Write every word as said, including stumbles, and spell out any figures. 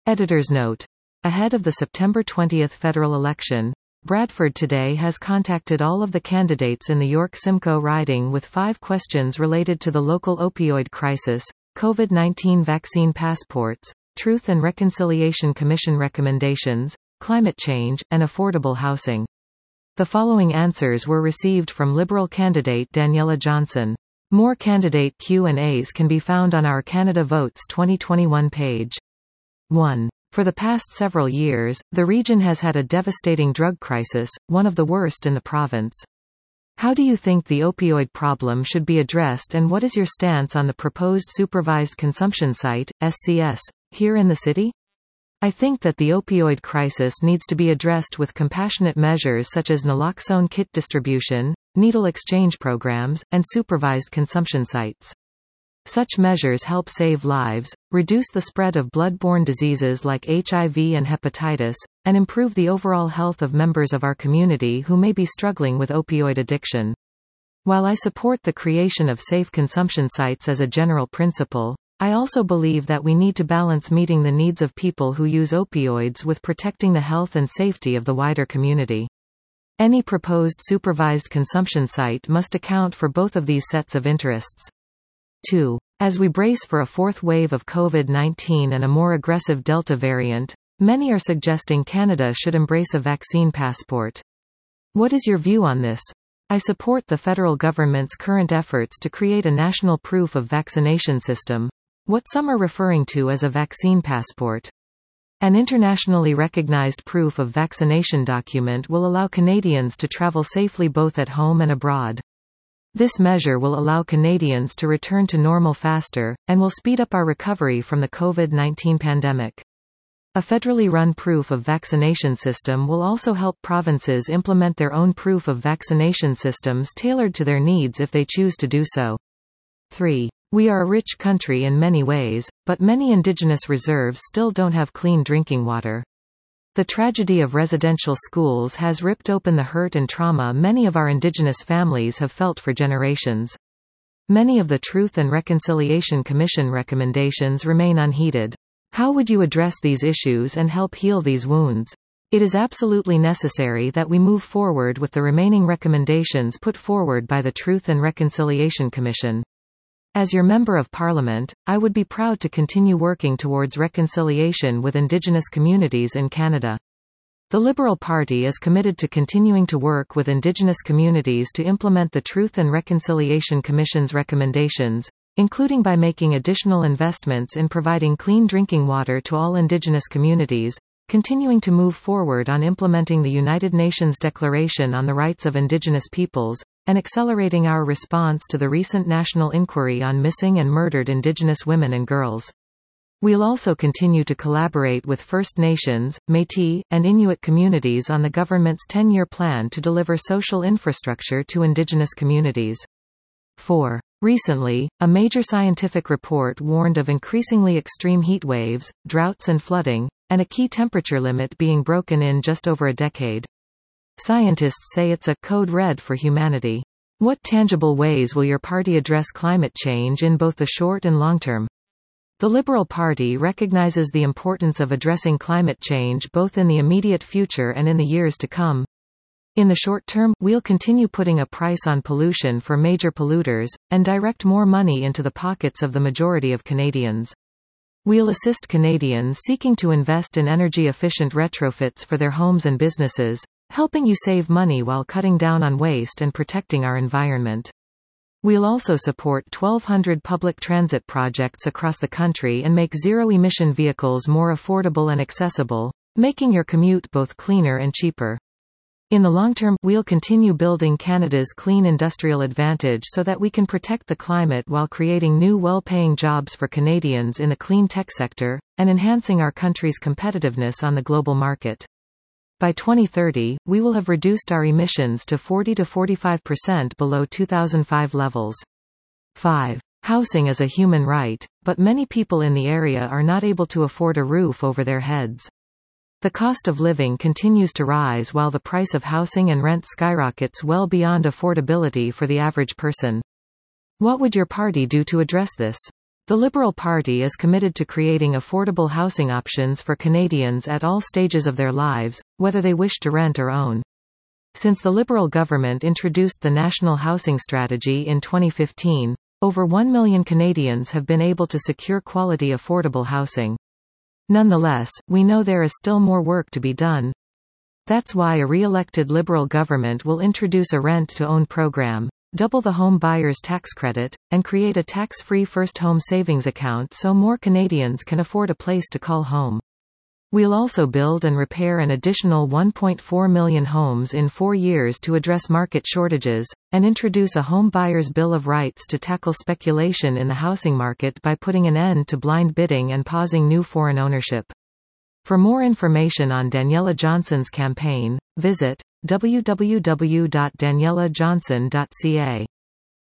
Editor's note. Ahead of the September twentieth federal election, Bradford Today has contacted all of the candidates in the York-Simcoe riding with five questions related to the local opioid crisis, COVID nineteen vaccine passports, Truth and Reconciliation Commission recommendations, climate change, and affordable housing. The following answers were received from Liberal candidate Daniela Johnson. More candidate Q and A's can be found on our Canada Votes twenty twenty-one page. one. For the past several years, the region has had a devastating drug crisis, one of the worst in the province. How do you think the opioid problem should be addressed, and what is your stance on the proposed supervised consumption site, S C S, here in the city? I think that the opioid crisis needs to be addressed with compassionate measures such as naloxone kit distribution, needle exchange programs, and supervised consumption sites. Such measures help save lives, reduce the spread of blood-borne diseases like H I V and hepatitis, and improve the overall health of members of our community who may be struggling with opioid addiction. While I support the creation of safe consumption sites as a general principle, I also believe that we need to balance meeting the needs of people who use opioids with protecting the health and safety of the wider community. Any proposed supervised consumption site must account for both of these sets of interests. two. As we brace for a fourth wave of COVID nineteen and a more aggressive Delta variant, many are suggesting Canada should embrace a vaccine passport. What is your view on this? I support the federal government's current efforts to create a national proof of vaccination system, what some are referring to as a vaccine passport. An internationally recognized proof of vaccination document will allow Canadians to travel safely both at home and abroad. This measure will allow Canadians to return to normal faster, and will speed up our recovery from the COVID nineteen pandemic. A federally run proof of vaccination system will also help provinces implement their own proof of vaccination systems tailored to their needs if they choose to do so. three. We are a rich country in many ways, but many Indigenous reserves still don't have clean drinking water. The tragedy of residential schools has ripped open the hurt and trauma many of our Indigenous families have felt for generations. Many of the Truth and Reconciliation Commission recommendations remain unheeded. How would you address these issues and help heal these wounds? It is absolutely necessary that we move forward with the remaining recommendations put forward by the Truth and Reconciliation Commission. As your Member of Parliament, I would be proud to continue working towards reconciliation with Indigenous communities in Canada. The Liberal Party is committed to continuing to work with Indigenous communities to implement the Truth and Reconciliation Commission's recommendations, including by making additional investments in providing clean drinking water to all Indigenous communities, continuing to move forward on implementing the United Nations Declaration on the Rights of Indigenous Peoples, and accelerating our response to the recent national inquiry on missing and murdered Indigenous women and girls. We'll also continue to collaborate with First Nations, Métis, and Inuit communities on the government's ten-year plan to deliver social infrastructure to Indigenous communities. four. Recently, a major scientific report warned of increasingly extreme heat waves, droughts and flooding, and a key temperature limit being broken in just over a decade. Scientists say it's a code red for humanity. What tangible ways will your party address climate change in both the short and long term? The Liberal Party recognizes the importance of addressing climate change both in the immediate future and in the years to come. In the short term, we'll continue putting a price on pollution for major polluters, and direct more money into the pockets of the majority of Canadians. We'll assist Canadians seeking to invest in energy-efficient retrofits for their homes and businesses, helping you save money while cutting down on waste and protecting our environment. We'll also support twelve hundred public transit projects across the country and make zero-emission vehicles more affordable and accessible, making your commute both cleaner and cheaper. In the long term, we'll continue building Canada's clean industrial advantage so that we can protect the climate while creating new well-paying jobs for Canadians in the clean tech sector, and enhancing our country's competitiveness on the global market. By twenty thirty, we will have reduced our emissions to forty to forty-five percent below two thousand five levels. five. Housing is a human right, but many people in the area are not able to afford a roof over their heads. The cost of living continues to rise while the price of housing and rent skyrockets well beyond affordability for the average person. What would your party do to address this? The Liberal Party is committed to creating affordable housing options for Canadians at all stages of their lives, whether they wish to rent or own. Since the Liberal government introduced the National Housing Strategy in twenty fifteen, over one million Canadians have been able to secure quality affordable housing. Nonetheless, we know there is still more work to be done. That's why a re-elected Liberal government will introduce a rent-to-own program, double the home buyer's tax credit, and create a tax-free first home savings account so more Canadians can afford a place to call home. We'll also build and repair an additional one point four million homes in four years to address market shortages, and introduce a home buyer's bill of rights to tackle speculation in the housing market by putting an end to blind bidding and pausing new foreign ownership. For more information on Daniella Johnson's campaign, visit w w w dot daniella johnson dot c a.